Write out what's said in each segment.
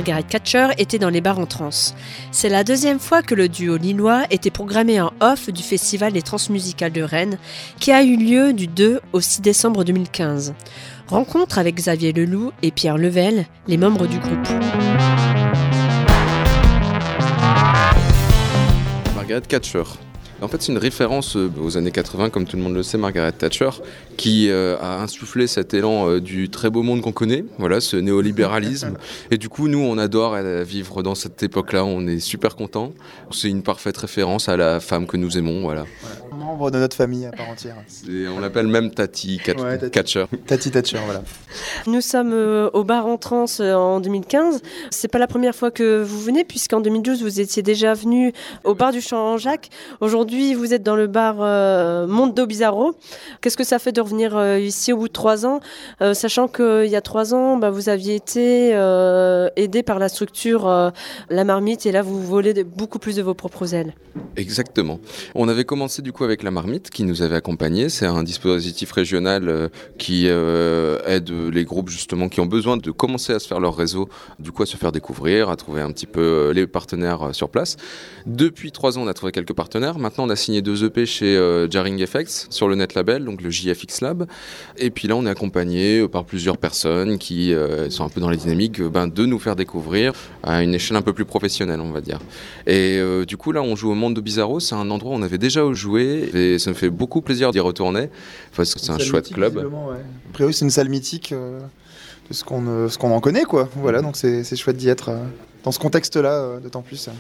Margaret Thatcher était dans les bars en trance. C'est la deuxième fois que le duo lillois était programmé en off du Festival des Transmusicales de Rennes, qui a eu lieu du 2 au 6 décembre 2015. Rencontre avec Xavier Leloup et Pierre Level, les membres du groupe. Margaret Thatcher. En fait, c'est une référence aux années 80, comme tout le monde le sait, Margaret Thatcher, qui a insufflé cet élan du très beau monde qu'on connaît, voilà, ce néolibéralisme. Et du coup, nous, on adore vivre dans cette époque-là, on est super contents. C'est une parfaite référence à la femme que nous aimons, voilà. Membre de notre famille à part entière. On l'appelle même Tati Thatcher. Tati Thatcher, voilà. Nous sommes au bar en trance en 2015. C'est pas la première fois que vous venez, puisqu'en 2012, vous étiez déjà venu au bar du Champ-Jacques. Aujourd'hui, vous êtes dans le bar Mondo Bizarro. Qu'est-ce que ça fait de revenir ici au bout de 3 ans, sachant qu'il y a 3 ans, vous aviez été aidé par la structure La Marmite, et là, vous volez beaucoup plus de vos propres ailes. Exactement. On avait commencé du coup avec La Marmite qui nous avait accompagnés. C'est un dispositif régional qui aide les groupes justement qui ont besoin de commencer à se faire leur réseau, du coup à se faire découvrir, à trouver un petit peu les partenaires sur place. Depuis 3 ans, on a trouvé quelques partenaires. Maintenant, on a signé 2 EP chez Jarring Effects sur le net label, donc le JFX Lab. Et puis là, on est accompagné par plusieurs personnes qui sont un peu dans les dynamiques de nous faire découvrir à une échelle un peu plus professionnelle, on va dire. Et du coup, là, on joue au Mondo Bizarro. C'est un endroit où on avait déjà joué et ça me fait beaucoup plaisir d'y retourner parce que c'est un chouette club. Ouais. A priori, c'est une salle mythique de ce qu'on en connaît, quoi. Voilà, donc c'est chouette d'y être dans ce contexte-là, d'autant plus.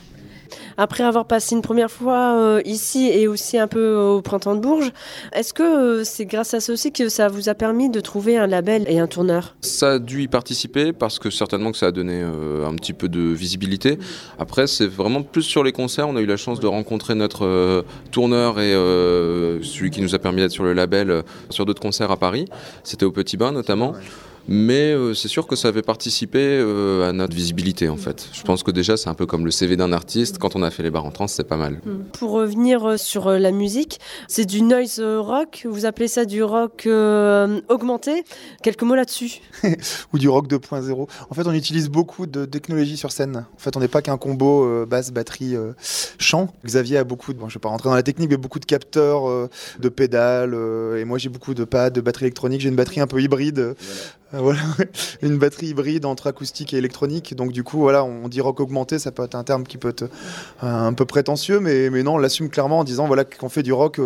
Après avoir passé une première fois ici et aussi un peu au Printemps de Bourges, est-ce que c'est grâce à ça aussi que ça vous a permis de trouver un label et un tourneur ? Ça a dû y participer parce que certainement que ça a donné un petit peu de visibilité. Après, c'est vraiment plus sur les concerts. On a eu la chance de rencontrer notre tourneur et celui qui nous a permis d'être sur le label sur d'autres concerts à Paris. C'était au Petit Bain notamment. Mais c'est sûr que ça avait participé à notre visibilité en fait. Je pense que déjà c'est un peu comme le CV d'un artiste, quand on a fait les bars en trance, c'est pas mal. Pour revenir sur la musique, c'est du noise rock, vous appelez ça du rock augmenté. Quelques mots là-dessus. Ou du rock 2.0. En fait, on utilise beaucoup de technologies sur scène. En fait, on n'est pas qu'un combo basse, batterie, chant. Xavier a beaucoup je ne vais pas rentrer dans la technique, mais beaucoup de capteurs, de pédales. Et moi, j'ai beaucoup de pads, de batterie électronique. J'ai une batterie un peu hybride. Voilà, une batterie hybride entre acoustique et électronique. Donc du coup, voilà, on dit rock augmenté, ça peut être un terme qui peut être un peu prétentieux, mais non, on l'assume clairement en disant voilà, qu'on fait du rock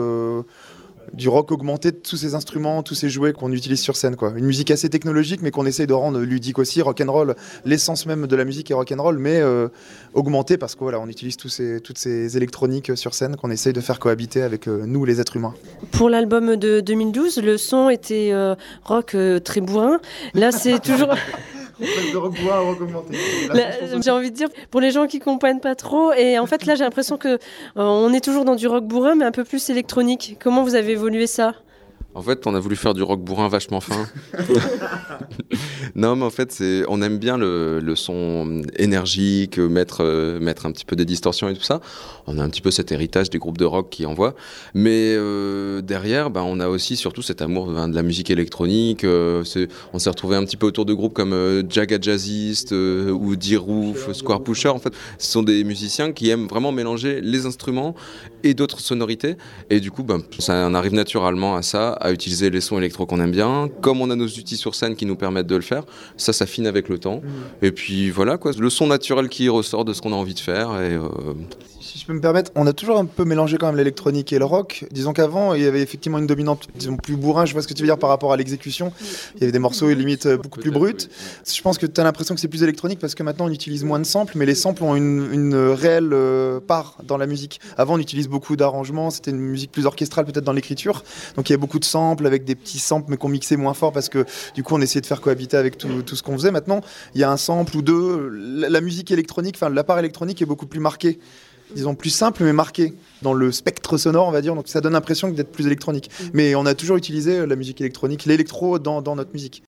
augmenté de tous ces instruments, tous ces jouets qu'on utilise sur scène, quoi. Une musique assez technologique, mais qu'on essaye de rendre ludique aussi, rock'n'roll. L'essence même de la musique est rock'n'roll, mais augmentée parce que voilà, on utilise toutes ces électroniques sur scène qu'on essaye de faire cohabiter avec nous, les êtres humains. Pour l'album de 2012, le son était rock très bourrin. Là, c'est toujours... De rock bois à rock augmenté. J'ai envie de dire, pour les gens qui comprennent pas trop, et en fait là j'ai l'impression que on est toujours dans du rock bourrin mais un peu plus électronique. Comment vous avez évolué ça ? En fait, on a voulu faire du rock bourrin vachement fin. Non, mais en fait, on aime bien le son énergique, mettre un petit peu des distorsions et tout ça. On a un petit peu cet héritage des groupes de rock qui envoient. Mais derrière, on a aussi surtout cet amour de la musique électronique. On s'est retrouvé un petit peu autour de groupes comme Jaga Jazzist ou D-Roof, Square Pusher. En fait, ce sont des musiciens qui aiment vraiment mélanger les instruments et d'autres sonorités. Et du coup, ça en arrive naturellement à ça, à utiliser les sons électro qu'on aime bien. Comme on a nos outils sur scène qui nous permettent de le faire, ça s'affine avec le temps. Et puis voilà, quoi, le son naturel qui ressort de ce qu'on a envie de faire. Et Si je peux me permettre, on a toujours un peu mélangé quand même l'électronique et le rock. Disons qu'avant, il y avait effectivement une dominante, disons, plus bourrin, je vois ce que tu veux dire par rapport à l'exécution. Il y avait des morceaux limite beaucoup plus bruts. Je pense que tu as l'impression que c'est plus électronique parce que maintenant on utilise moins de samples, mais les samples ont une réelle part dans la musique. Avant, on utilise beaucoup d'arrangements, c'était une musique plus orchestrale peut-être dans l'écriture. Donc il y avait beaucoup de samples avec des petits samples mais qu'on mixait moins fort parce que du coup on essayait de faire cohabiter avec tout ce qu'on faisait. Maintenant, il y a un sample ou deux. La musique électronique, enfin la part électronique est beaucoup plus marquée. Disons plus simple mais marqué dans le spectre sonore, on va dire, donc ça donne l'impression d'être plus électronique. Mais on a toujours utilisé la musique électronique, l'électro dans notre musique.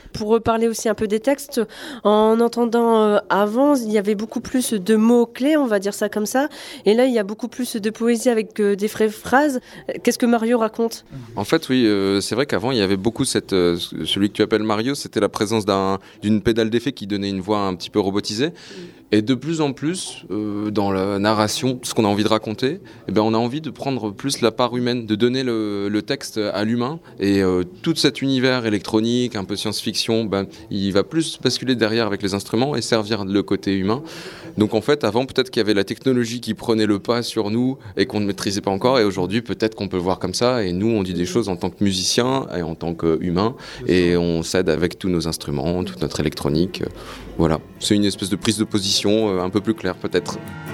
Pour reparler aussi un peu des textes, en entendant avant, il y avait beaucoup plus de mots-clés, on va dire ça comme ça. Et là, il y a beaucoup plus de poésie avec des vraies phrases. Qu'est-ce que Mario raconte ? En fait, oui, c'est vrai qu'avant, il y avait beaucoup celui que tu appelles Mario, c'était la présence d'une pédale d'effet qui donnait une voix un petit peu robotisée. Et de plus en plus, dans la narration, ce qu'on a envie de raconter, eh ben, on a envie de prendre plus la part humaine, de donner le texte à l'humain. Et tout cet univers électronique, un peu science-fiction, ben, il va plus basculer derrière avec les instruments et servir le côté humain. Donc en fait, avant, peut-être qu'il y avait la technologie qui prenait le pas sur nous et qu'on ne maîtrisait pas encore. Et aujourd'hui, peut-être qu'on peut le voir comme ça. Et nous, on dit des choses en tant que musiciens et en tant qu'humains. Et on s'aide avec tous nos instruments, toute notre électronique. Voilà, c'est une espèce de prise de position un peu plus claire peut-être.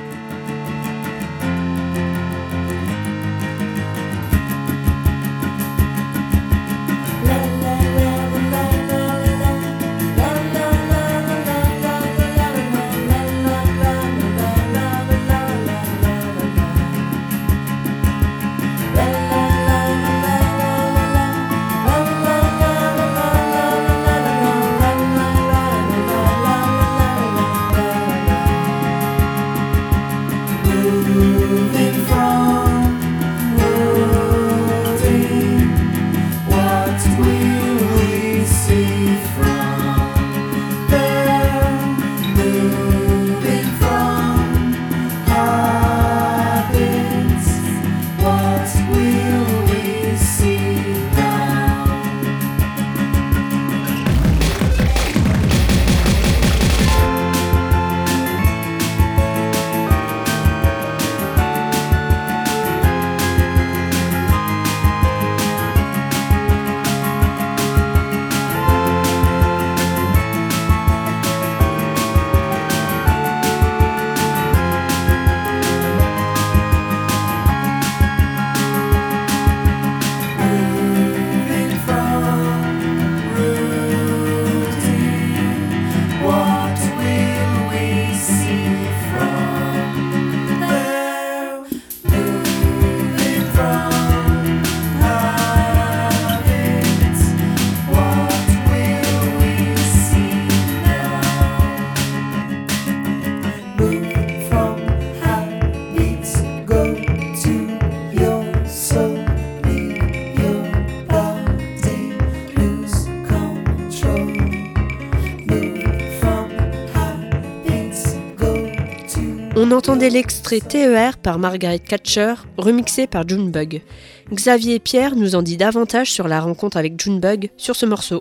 On entendait l'extrait TER par Margaret Thatcher, remixé par Junebug. Xavier et Pierre nous en dit davantage sur la rencontre avec Junebug sur ce morceau.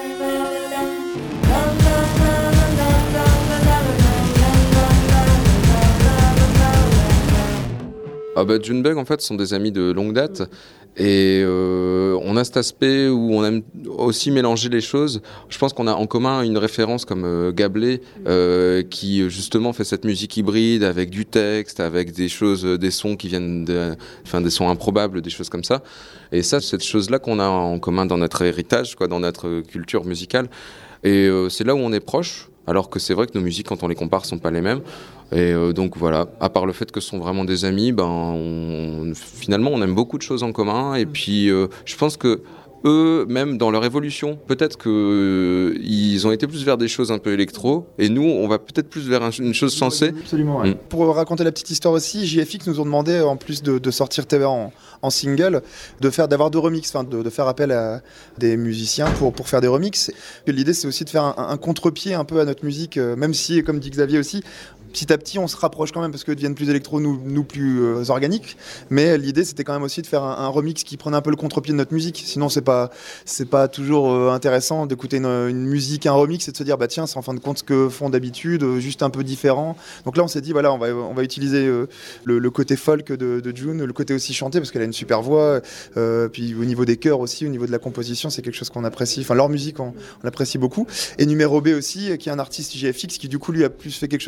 Junebug, en fait, sont des amis de longue date et on a cet aspect où on aime aussi mélanger les choses. Je pense qu'on a en commun une référence comme Gablé qui justement fait cette musique hybride avec du texte, avec des choses, des sons qui viennent des sons improbables, des choses comme ça. Et ça, c'est cette chose-là qu'on a en commun dans notre héritage, quoi, dans notre culture musicale. Et c'est là où on est proche. Alors que c'est vrai que nos musiques, quand on les compare, sont pas les mêmes. Et donc voilà, à part le fait que ce sont vraiment des amis, finalement on aime beaucoup de choses en commun. Et puis je pense que eux, même dans leur évolution, peut-être qu'ils ont été plus vers des choses un peu électro, et nous, on va peut-être plus vers une chose sensée. Absolument, ouais. Pour raconter la petite histoire aussi, JFX nous ont demandé, en plus de sortir TER en single, d'avoir deux remixes, de faire appel à des musiciens pour faire des remixes. L'idée, c'est aussi de faire un contre-pied un peu à notre musique, même si, comme dit Xavier aussi, petit à petit, on se rapproche quand même parce que deviennent plus électro, nous plus organiques. Mais l'idée, c'était quand même aussi de faire un remix qui prenait un peu le contre-pied de notre musique. Sinon, c'est pas toujours intéressant d'écouter une musique, un remix, et de se dire, tiens, c'est en fin de compte ce que font d'habitude, juste un peu différent. Donc là, on s'est dit, voilà, on va utiliser le côté folk de June, le côté aussi chanté, parce qu'elle a une super voix. Puis au niveau des chœurs aussi, au niveau de la composition, c'est quelque chose qu'on apprécie. Enfin, leur musique, on l'apprécie beaucoup. Et Numéro B aussi, qui est un artiste JFX, qui du coup, lui, a plus fait quelque chose d'un peu plus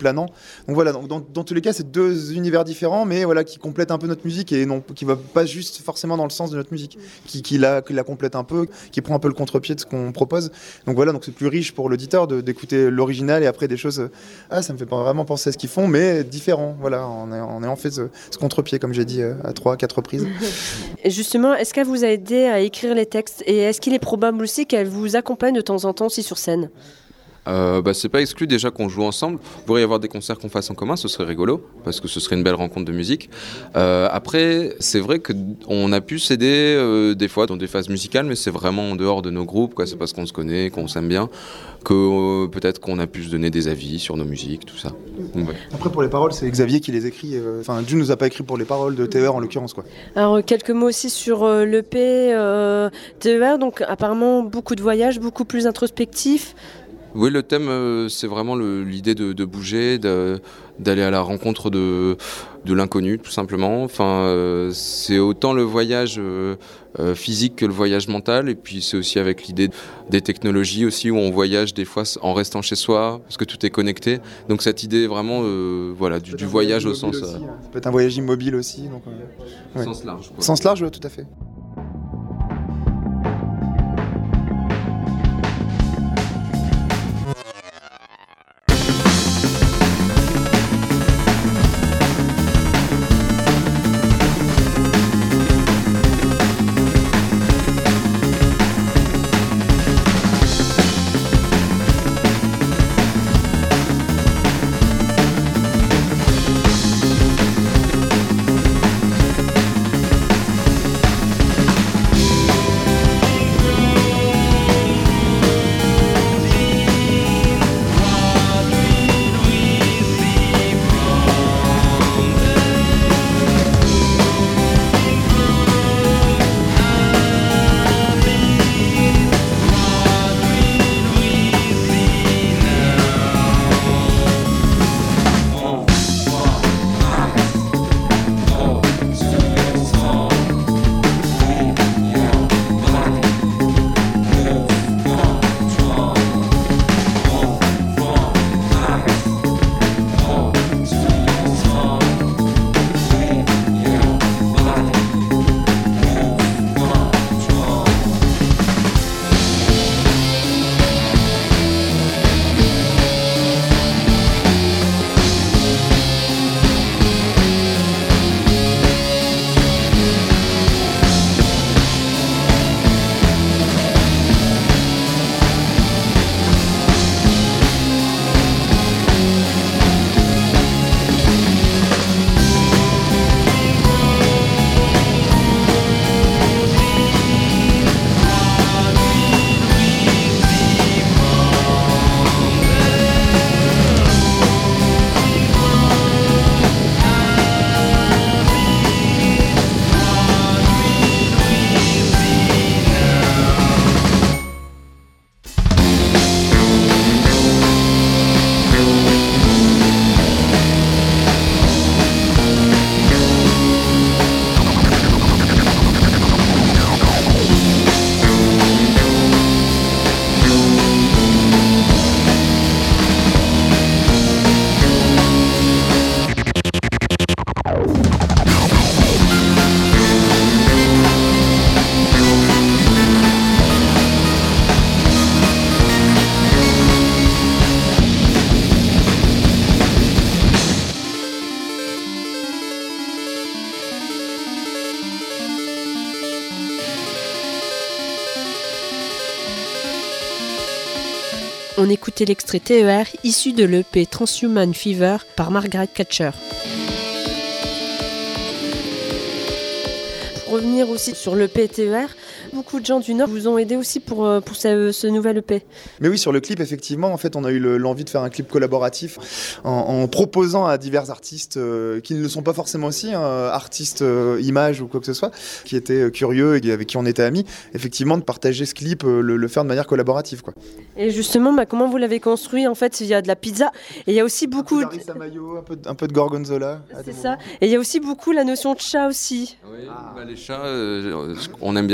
planant. Donc voilà, donc dans tous les cas, c'est deux univers différents, mais voilà, qui complètent un peu notre musique et non, qui va pas juste forcément dans le sens de notre musique, qui la complète un peu, qui prend un peu le contre-pied de ce qu'on propose. Donc voilà, donc c'est plus riche pour l'auditeur d'écouter l'original et après des choses. Ça me fait vraiment penser à ce qu'ils font, mais différent. Voilà, on est en fait ce contre-pied, comme j'ai dit, à 3-4 reprises. Et justement, est-ce qu'elle vous a aidé à écrire les textes et est-ce qu'il est probable aussi qu'elle vous accompagne de temps en temps aussi sur scène ? C'est pas exclu déjà qu'on joue ensemble. Il pourrait y avoir des concerts qu'on fasse en commun, ce serait rigolo, parce que ce serait une belle rencontre de musique. Après, c'est vrai qu'on a pu s'aider des fois dans des phases musicales, mais c'est vraiment en dehors de nos groupes, quoi. C'est parce qu'on se connaît, qu'on s'aime bien, que peut-être qu'on a pu se donner des avis sur nos musiques, tout ça. Donc, ouais. Après, pour les paroles, c'est Xavier qui les écrit. Enfin, June nous a pas écrit pour les paroles de TER en l'occurrence, quoi. Alors, quelques mots aussi sur l'EP TER. Donc, apparemment, beaucoup de voyages, beaucoup plus introspectifs. Oui, le thème, c'est vraiment l'idée de bouger, d'aller à la rencontre de l'inconnu, tout simplement. Enfin, c'est autant le voyage physique que le voyage mental. Et puis, c'est aussi avec l'idée des technologies aussi, où on voyage des fois en restant chez soi, parce que tout est connecté. Donc, cette idée vraiment du voyage au sens... Ça peut être un voyage immobile aussi. Donc, ouais. Sens large. Quoi. Sens large, ouais, tout à fait. On écoutait l'extrait TER issu de l'EP Transhuman Fever par Margaret Catcher. Pour revenir aussi sur l'EP TER, beaucoup de gens du Nord vous ont aidé aussi pour ce nouvel EP. Mais oui, sur le clip, effectivement, en fait, on a eu l'envie de faire un clip collaboratif en proposant à divers artistes qui ne le sont pas forcément aussi, artistes images ou quoi que ce soit, qui étaient curieux et avec qui on était amis, effectivement, de partager ce clip, le faire de manière collaborative, quoi. Et justement, comment vous l'avez construit? En fait, il y a de la pizza et il y a aussi beaucoup... Un peu d'harissa mayo, un peu de gorgonzola. C'est ça. Et il y a aussi beaucoup la notion de chat aussi. Oui, les chats, on aime bien les lolcats.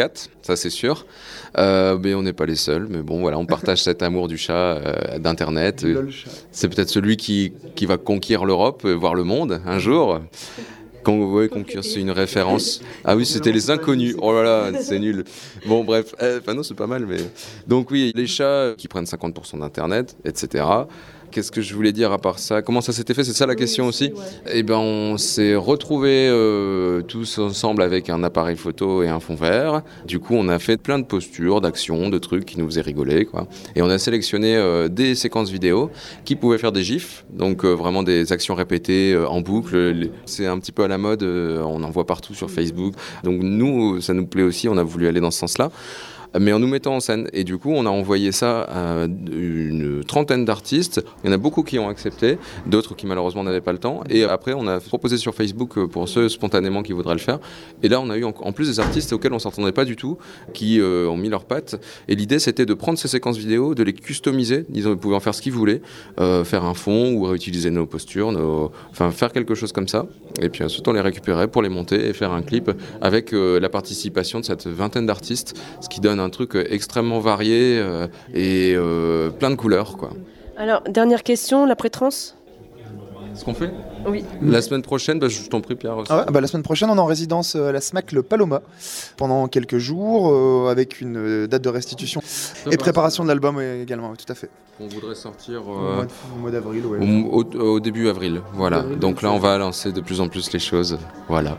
4, ça c'est sûr. Mais on n'est pas les seuls. Mais bon, voilà, on partage cet amour du chat, d'Internet. C'est peut-être celui qui va conquérir l'Europe, voire le monde un jour. Conquérir, c'est une référence. Ah oui, c'était les inconnus. Oh là là, c'est nul. Bon, bref. Enfin non, c'est pas mal, mais... Donc oui, les chats qui prennent 50% d'Internet, etc. Qu'est-ce que je voulais dire à part ça ? Comment ça s'était fait ? C'est ça la question aussi ? Eh ben, on s'est retrouvés tous ensemble avec un appareil photo et un fond vert. Du coup, on a fait plein de postures, d'actions, de trucs qui nous faisaient rigoler, quoi. Et on a sélectionné des séquences vidéo qui pouvaient faire des gifs, donc vraiment des actions répétées en boucle. C'est un petit peu à la mode, on en voit partout sur Facebook. Donc nous, ça nous plaît aussi, on a voulu aller dans ce sens-là. Mais en nous mettant en scène. Et du coup, on a envoyé ça à une trentaine d'artistes. Il y en a beaucoup qui ont accepté, d'autres qui malheureusement n'avaient pas le temps. Et après, on a proposé sur Facebook pour ceux spontanément qui voudraient le faire. Et là, on a eu en plus des artistes auxquels on ne s'entendait pas du tout, qui ont mis leurs pattes. Et l'idée, c'était de prendre ces séquences vidéo, de les customiser. Ils pouvaient en faire ce qu'ils voulaient, faire un fond ou réutiliser nos postures, enfin faire quelque chose comme ça. Et puis ensuite, on les récupérait pour les monter et faire un clip avec la participation de cette vingtaine d'artistes, ce qui donne un truc extrêmement varié et plein de couleurs, quoi. Alors, dernière question, la pré-trance ? Ce qu'on fait ? Oui. La semaine prochaine, je t'en prie Pierre. La semaine prochaine, on est en résidence à la SMAC Le Paloma pendant quelques jours avec une date de restitution et préparation de l'album également, tout à fait. On voudrait sortir au mois d'avril, au début avril, voilà. Donc là, on va lancer de plus en plus les choses, voilà.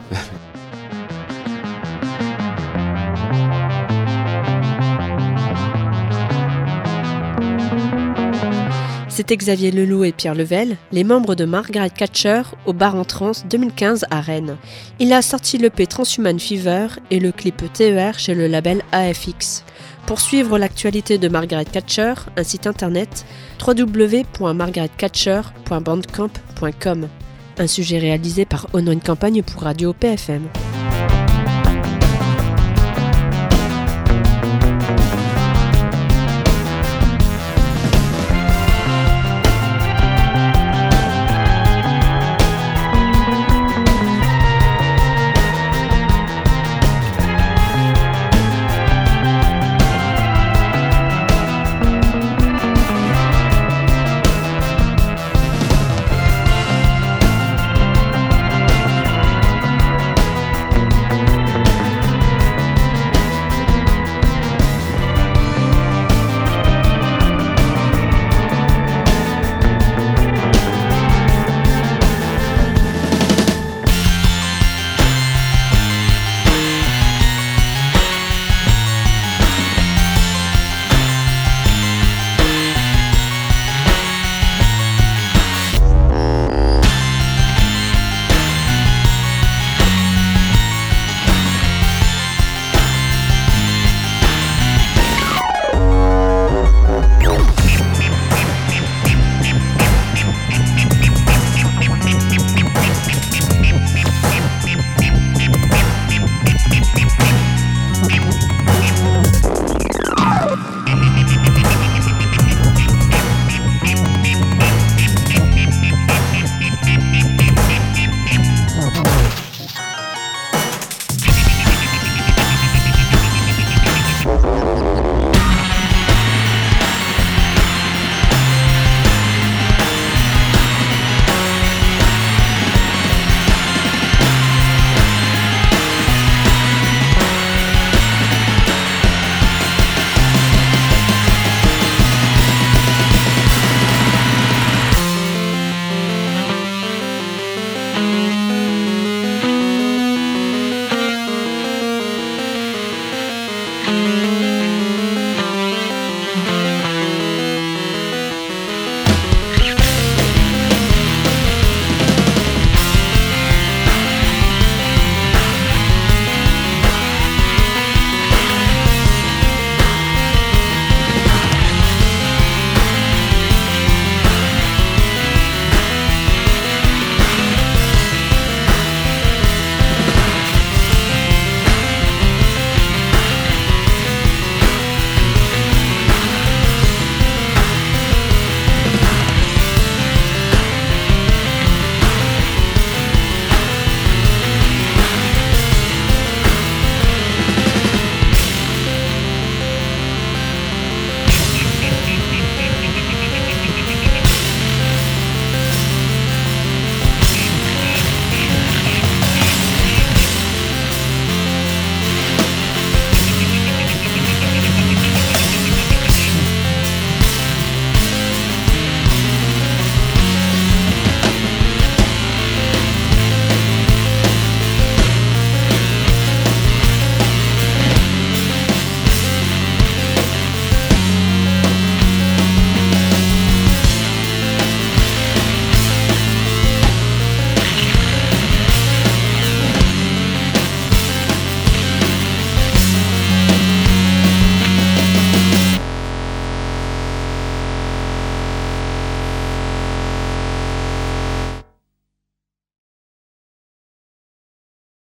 C'était Xavier Leloup et Pierre Level, les membres de Margaret Catcher au Bar en Trance 2015 à Rennes. Il a sorti l'EP Transhuman Fever et le clip TER chez le label AFX. Pour suivre l'actualité de Margaret Catcher, un site internet www.margaretcatcher.bandcamp.com. Un sujet réalisé par Ono Une Campagne pour Radio PFM.